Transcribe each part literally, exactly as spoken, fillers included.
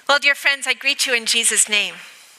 Well, dear friends, I greet you in Jesus' name.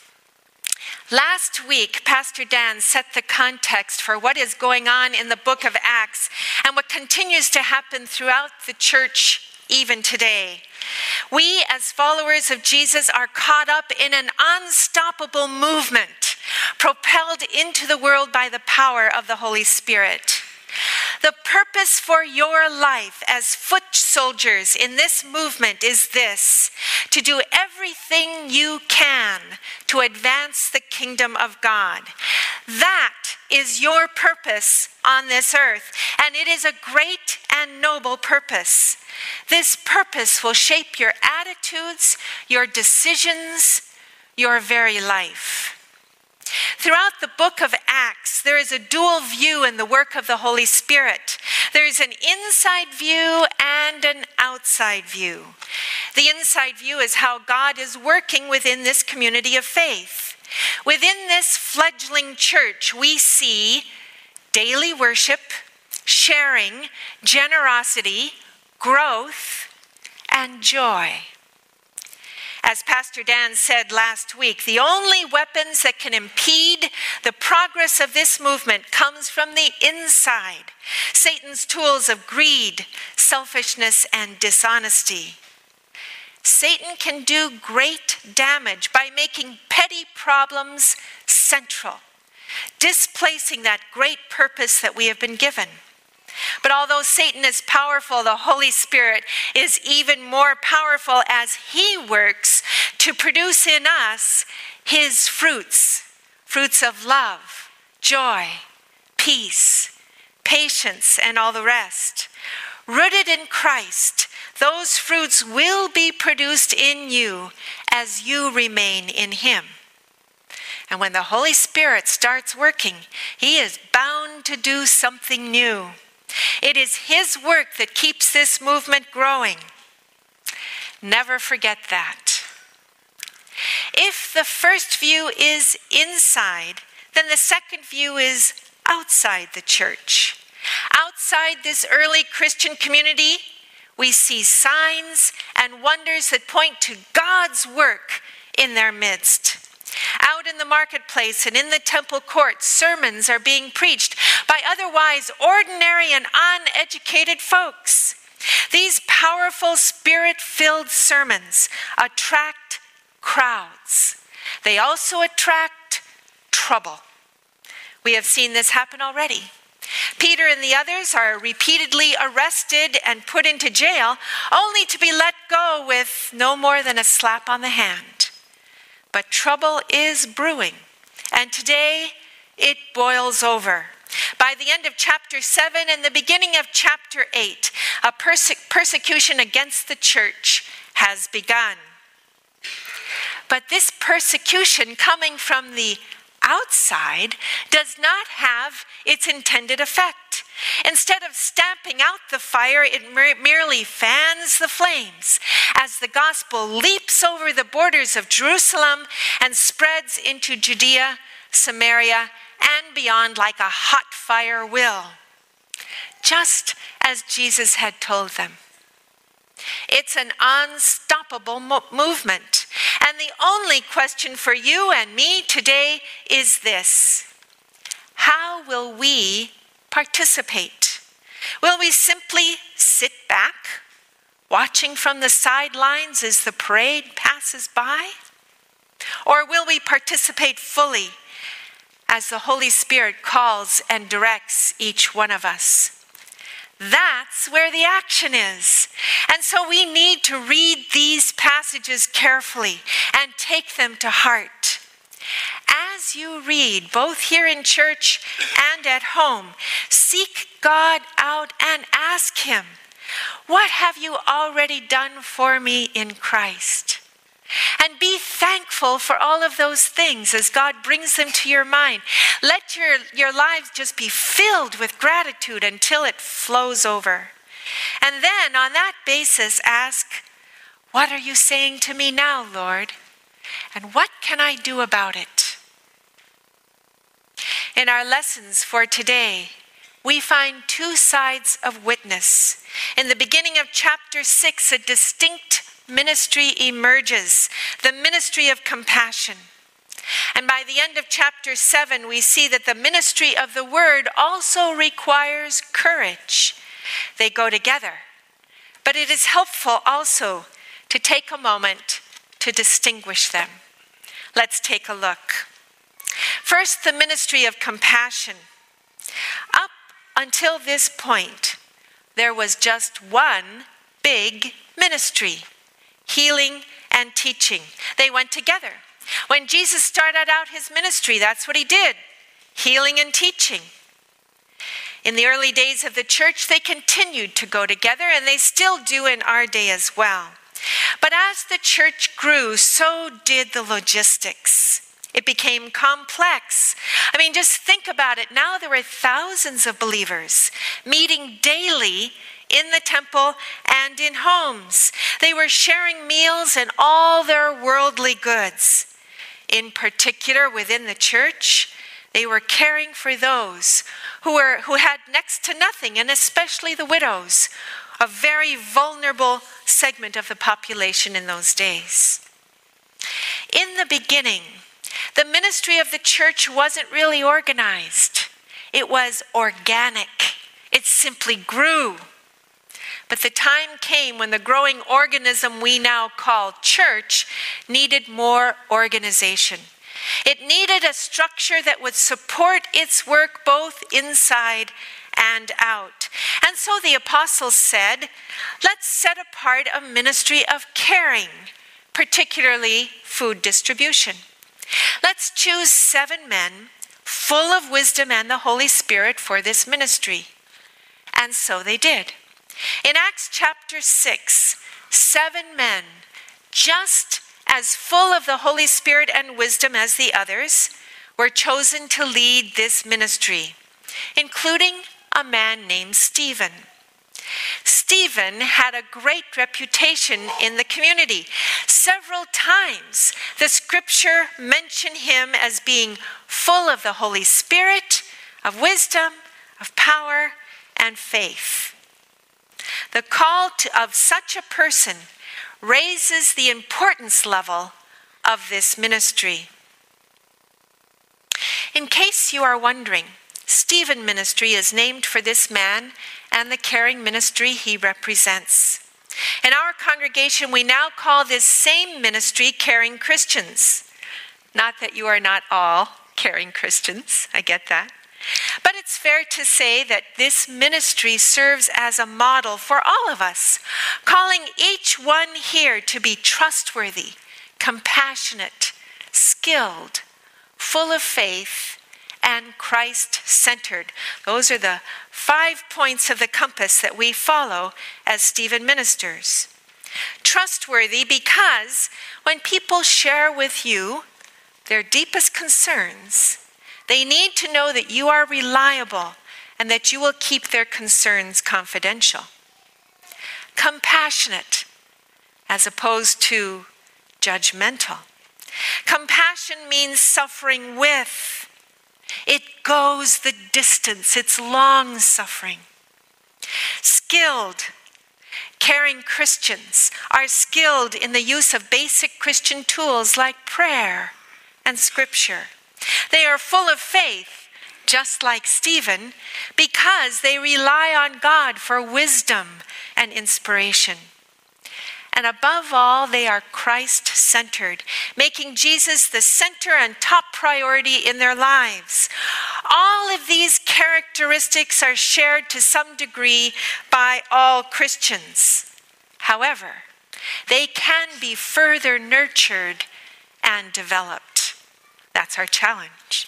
Last week, Pastor Dan set the context for what is going on in the book of Acts and what continues to happen throughout the church even today. We, as followers of Jesus, are caught up in an unstoppable movement, propelled into the world by the power of the Holy Spirit. The purpose for your life as foot soldiers in this movement is this: to do everything you can to advance the kingdom of God. That is your purpose on this earth, and it is a great and noble purpose. This purpose will shape your attitudes, your decisions, your very life. Throughout the book of Acts, there is a dual view in the work of the Holy Spirit. There is an inside view and an outside view. The inside view is how God is working within this community of faith. Within this fledgling church, we see daily worship, sharing, generosity, growth, and joy. As Pastor Dan said last week, the only weapons that can impede the progress of this movement comes from the inside. Satan's tools of greed, selfishness, and dishonesty. Satan can do great damage by making petty problems central, displacing that great purpose that we have been given. But although Satan is powerful, the Holy Spirit is even more powerful as he works to produce in us his fruits, fruits of love, joy, peace, patience, and all the rest. Rooted in Christ, those fruits will be produced in you as you remain in him. And when the Holy Spirit starts working, he is bound to do something new. It is his work that keeps this movement growing. Never forget that. If the first view is inside, then the second view is outside the church. Outside this early Christian community, we see signs and wonders that point to God's work in their midst. Out in the marketplace and in the temple courts, sermons are being preached by otherwise ordinary and uneducated folks. These powerful, spirit-filled sermons attract crowds. They also attract trouble. We have seen this happen already. Peter and the others are repeatedly arrested and put into jail, only to be let go with no more than a slap on the hand. But trouble is brewing, and today it boils over. By the end of chapter seven and the beginning of chapter eight, a perse- persecution against the church has begun. But this persecution coming from the outside does not have its intended effect. Instead of stamping out the fire, it mer- merely fans the flames as the gospel leaps over the borders of Jerusalem and spreads into Judea, Samaria, and beyond like a hot fire will, just as Jesus had told them. It's an unstoppable mo- movement. And the only question for you and me today is this: how will we participate? Will we simply sit back, watching from the sidelines as the parade passes by? Or will we participate fully as the Holy Spirit calls and directs each one of us? That's where the action is. And so we need to read these passages carefully and take them to heart. As you read, both here in church and at home, seek God out and ask him, what have you already done for me in Christ? And be thankful for all of those things as God brings them to your mind. Let your, your lives just be filled with gratitude until it flows over. And then on that basis ask, what are you saying to me now, Lord? And what can I do about it? In our lessons for today, we find two sides of witness. In the beginning of chapter six, a distinct ministry emerges, the ministry of compassion. And by the end of chapter seven, we see that the ministry of the word also requires courage. They go together. But it is helpful also to take a moment to distinguish them. Let's take a look. First, the ministry of compassion. Up until this point, there was just one big ministry, healing and teaching. They went together. When Jesus started out his ministry, that's what he did, healing and teaching. In the early days of the church, they continued to go together, and they still do in our day as well. But as the church grew, so did the logistics. It became complex. I mean, just think about it. Now there were thousands of believers meeting daily in the temple and in homes. They were sharing meals and all their worldly goods. In particular, within the church, they were caring for those who were who had next to nothing, and especially the widows, a very vulnerable segment of the population in those days. In the beginning, the ministry of the church wasn't really organized. It was organic. It simply grew. But the time came when the growing organism we now call church needed more organization. It needed a structure that would support its work both inside and out. And so the apostles said, let's set apart a ministry of caring, particularly food distribution. Let's choose seven men full of wisdom and the Holy Spirit for this ministry. And so they did. In Acts chapter six, seven men, just as full of the Holy Spirit and wisdom as the others, were chosen to lead this ministry, including a man named Stephen. Stephen had a great reputation in the community. Several times the scripture mentioned him as being full of the Holy Spirit, of wisdom, of power, and faith. The call to, of such a person raises the importance level of this ministry. In case you are wondering, Stephen Ministry is named for this man and the caring ministry he represents. In our congregation, we now call this same ministry Caring Christians. Not that you are not all caring Christians, I get that. But it's fair to say that this ministry serves as a model for all of us, calling each one here to be trustworthy, compassionate, skilled, full of faith, and Christ-centered. Those are the five points of the compass that we follow as Stephen ministers. Trustworthy because when people share with you their deepest concerns, they need to know that you are reliable and that you will keep their concerns confidential. Compassionate as opposed to judgmental. Compassion means suffering with. It goes the distance. It's long suffering. Skilled. Caring Christians are skilled in the use of basic Christian tools like prayer and scripture. They are full of faith, just like Stephen, because they rely on God for wisdom and inspiration. And above all, they are Christ-centered, making Jesus the center and top priority in their lives. All of these characteristics are shared to some degree by all Christians. However, they can be further nurtured and developed. That's our challenge.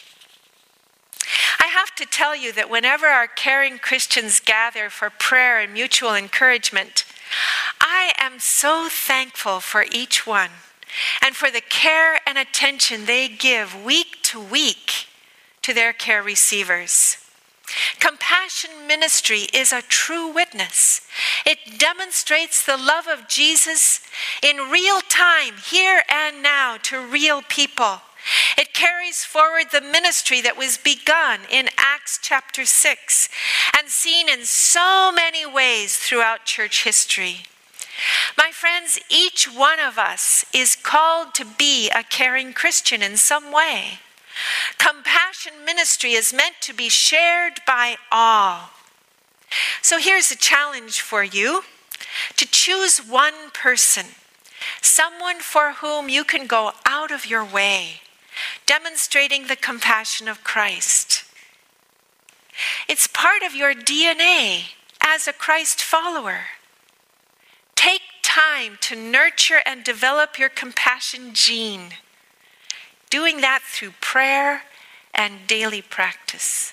I have to tell you that whenever our caring Christians gather for prayer and mutual encouragement, I am so thankful for each one and for the care and attention they give week to week to their care receivers. Compassion ministry is a true witness. It demonstrates the love of Jesus in real time, here and now, to real people. It carries forward the ministry that was begun in Acts chapter six and seen in so many ways throughout church history. My friends, each one of us is called to be a caring Christian in some way. Compassion ministry is meant to be shared by all. So here's a challenge for you, to choose one person, someone for whom you can go out of your way, demonstrating the compassion of Christ. It's part of your D N A as a Christ follower. Take time to nurture and develop your compassion gene, doing that through prayer and daily practice.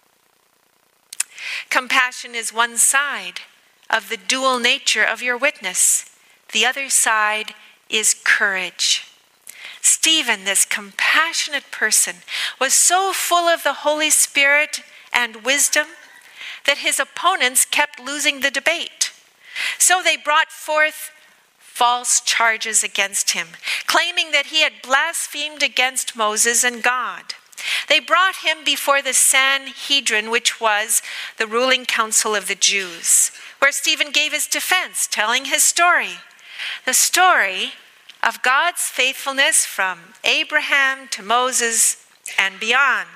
Compassion is one side of the dual nature of your witness. The other side is courage. Stephen, this compassionate person, was so full of the Holy Spirit and wisdom that his opponents kept losing the debate. So they brought forth false charges against him, claiming that he had blasphemed against Moses and God. They brought him before the Sanhedrin, which was the ruling council of the Jews, where Stephen gave his defense, telling his story, the story of God's faithfulness from Abraham to Moses and beyond.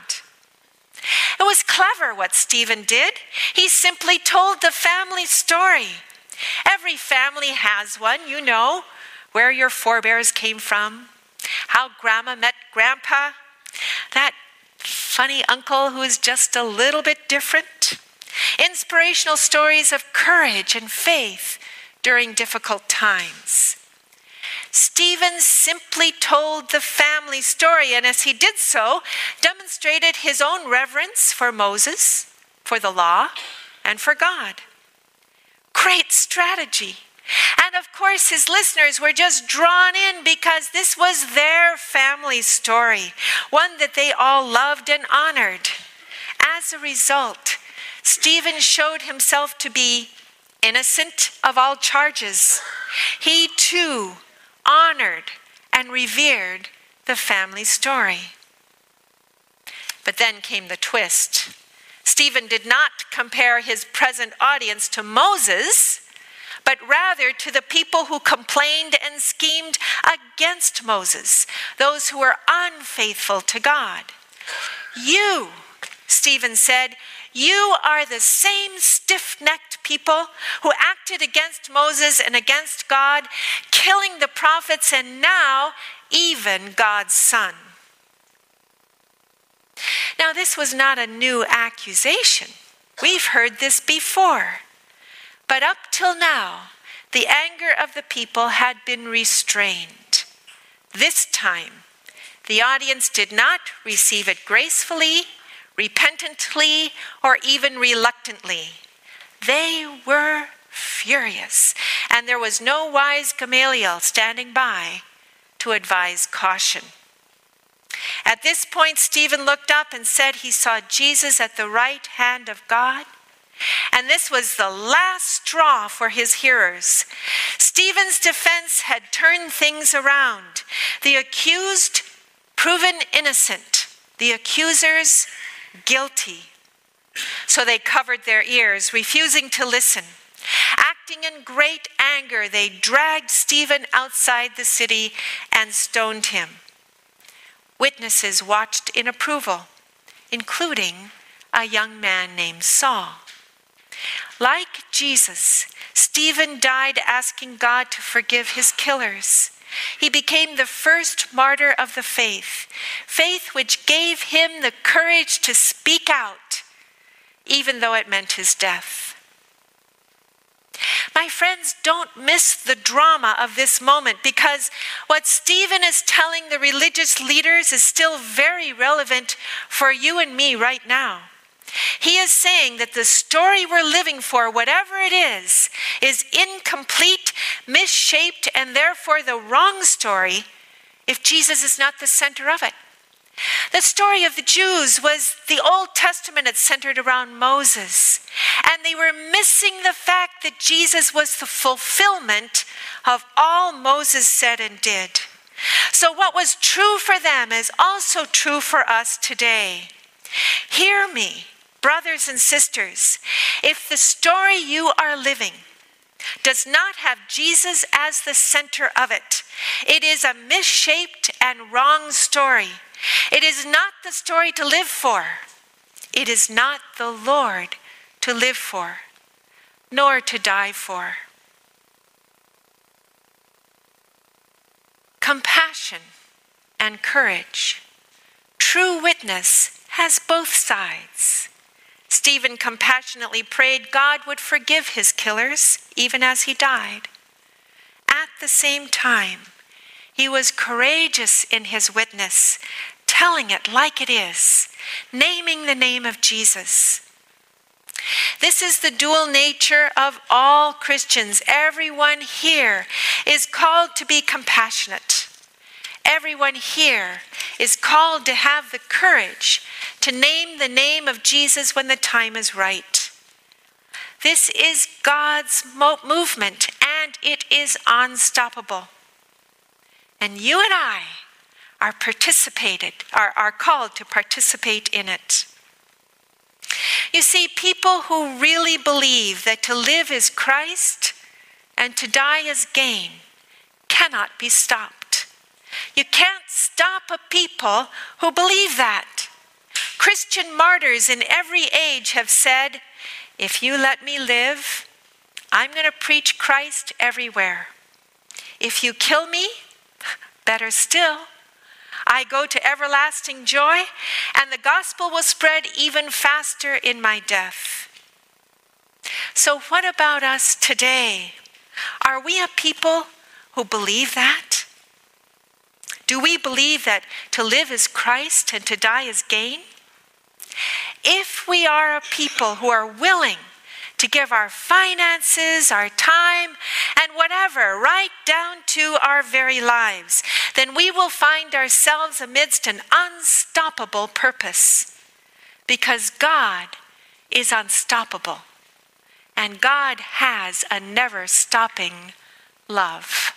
It was clever what Stephen did. He simply told the family story. Every family has one, you know, where your forebears came from, how grandma met grandpa, that funny uncle who is just a little bit different. Inspirational stories of courage and faith during difficult times. Stephen simply told the family story, and as he did so, demonstrated his own reverence for Moses, for the law, and for God. Great strategy. And of course, his listeners were just drawn in because this was their family story, one that they all loved and honored. As a result, Stephen showed himself to be innocent of all charges. He too honored and revered the family story. But then came the twist. Stephen did not compare his present audience to Moses, but rather to the people who complained and schemed against Moses, those who were unfaithful to God. You, Stephen said, you are the same stiff-necked people who acted against Moses and against God, killing the prophets and now even God's son. Now, this was not a new accusation. We've heard this before. But up till now, the anger of the people had been restrained. This time, the audience did not receive it gracefully, repentantly, or even reluctantly. They were furious, and there was no wise Gamaliel standing by to advise caution. At this point, Stephen looked up and said he saw Jesus at the right hand of God, and this was the last straw for his hearers. Stephen's defense had turned things around. The accused proven innocent, the accusers guilty. So they covered their ears, refusing to listen. Acting in great anger, they dragged Stephen outside the city and stoned him. Witnesses watched in approval, including a young man named Saul. Like Jesus, Stephen died asking God to forgive his killers. He became the first martyr of the faith, faith which gave him the courage to speak out, even though it meant his death. My friends, don't miss the drama of this moment, because what Stephen is telling the religious leaders is still very relevant for you and me right now. He is saying that the story we're living for, whatever it is, is incomplete, misshaped, and therefore the wrong story if Jesus is not the center of it. The story of the Jews was the Old Testament. It centered around Moses. And they were missing the fact that Jesus was the fulfillment of all Moses said and did. So what was true for them is also true for us today. Hear me, brothers and sisters. If the story you are living does not have Jesus as the center of it. It is a misshaped and wrong story. It is not the story to live for. It is not the Lord to live for, nor to die for. Compassion and courage. True witness has both sides. Stephen compassionately prayed God would forgive his killers, even as he died. At the same time, he was courageous in his witness, telling it like it is, naming the name of Jesus. This is the dual nature of all Christians. Everyone here is called to be compassionate. Everyone here is called to have the courage to name the name of Jesus when the time is right. This is God's mo- movement, and it is unstoppable. And you and I are participated, are, are called to participate in it. You see, people who really believe that to live is Christ and to die is gain cannot be stopped. You can't stop a people who believe that. Christian martyrs in every age have said, if you let me live, I'm going to preach Christ everywhere. If you kill me, better still, I go to everlasting joy, and the gospel will spread even faster in my death. So what about us today? Are we a people who believe that? Do we believe that to live is Christ and to die is gain? If we are a people who are willing to give our finances, our time, and whatever, right down to our very lives, then we will find ourselves amidst an unstoppable purpose, because God is unstoppable, and God has a never-stopping love.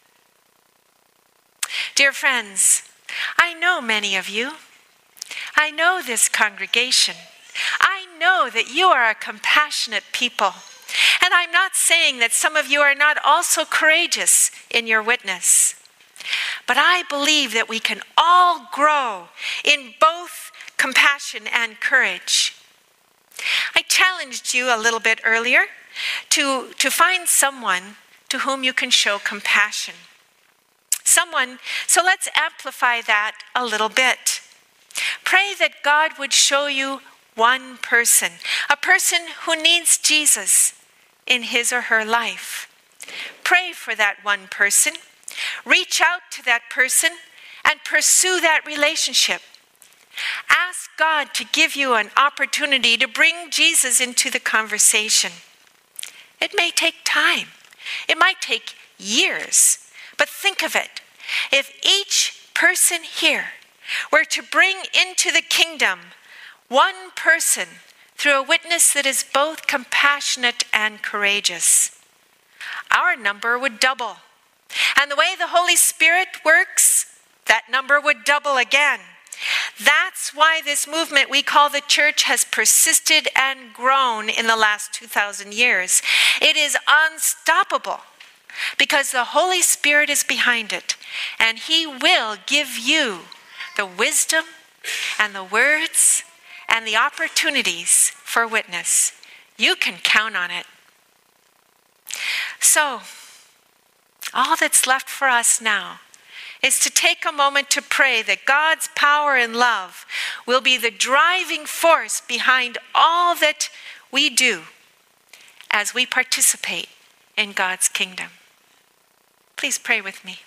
Dear friends, I know many of you. I know this congregation. I know that you are a compassionate people. And I'm not saying that some of you are not also courageous in your witness. But I believe that we can all grow in both compassion and courage. I challenged you a little bit earlier to, to find someone to whom you can show compassion. Someone, so let's amplify that a little bit. Pray that God would show you one person, a person who needs Jesus in his or her life. Pray for that one person. Reach out to that person and pursue that relationship. Ask God to give you an opportunity to bring Jesus into the conversation. It may take time. It might take years. But think of it. If each person here were to bring into the kingdom one person through a witness that is both compassionate and courageous, our number would double. And the way the Holy Spirit works, that number would double again. That's why this movement we call the church has persisted and grown in the last two thousand years. It is unstoppable because the Holy Spirit is behind it, and he will give you the wisdom and the words and the opportunities for witness. You can count on it. So, all that's left for us now is to take a moment to pray that God's power and love will be the driving force behind all that we do as we participate in God's kingdom. Please pray with me.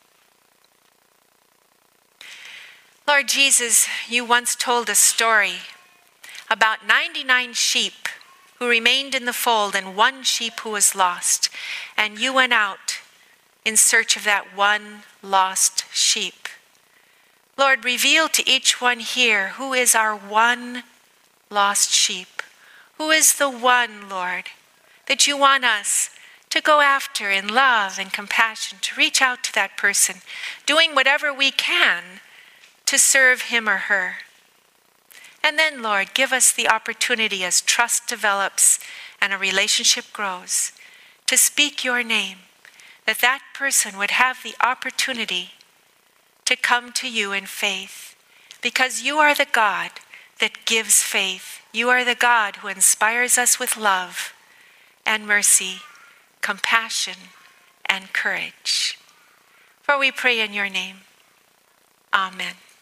Lord Jesus, you once told a story about ninety-nine sheep who remained in the fold and one sheep who was lost, and you went out in search of that one lost sheep. Lord, reveal to each one here who is our one lost sheep. Who is the one, Lord, that you want us to go after in love and compassion, to reach out to that person, doing whatever we can to serve him or her. And then, Lord, give us the opportunity as trust develops and a relationship grows to speak your name, that that person would have the opportunity to come to you in faith, because you are the God that gives faith. You are the God who inspires us with love and mercy, compassion and courage. For we pray in your name. Amen.